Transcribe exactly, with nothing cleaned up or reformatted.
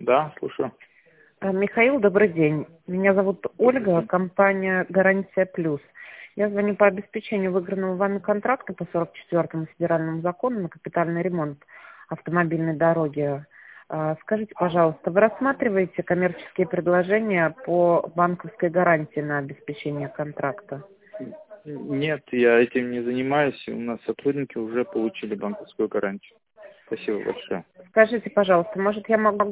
Да, слушаю. А, Михаил, добрый день. Меня зовут Ольга, компания «Гарантия Плюс». Я звоню по обеспечению выигранного вами контракта по сорок четвёртому федеральному закону на капитальный ремонт автомобильной дороги. А, Скажите, пожалуйста, вы рассматриваете коммерческие предложения по банковской гарантии на обеспечение контракта? Нет, я этим не занимаюсь. У нас сотрудники уже получили банковскую гарантию. Спасибо большое. Скажите, пожалуйста, может, я могу